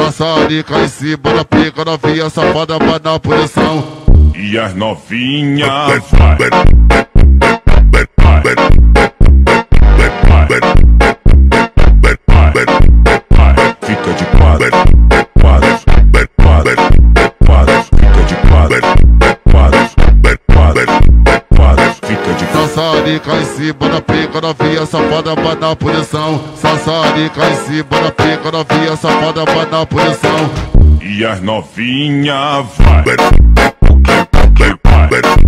Sassarica em cima da pica, novinha safada vai na posição. E as novinhas vai. Fica de quadro, quadros, quadros, quadros, fica de quadro, quadros, quadros, quadros, fica de quadro. Sassarica em cima da pica, novinha safada vai na posição. Sassarica em cima da pica, novinha safada vai na posição. E as novinhas vai.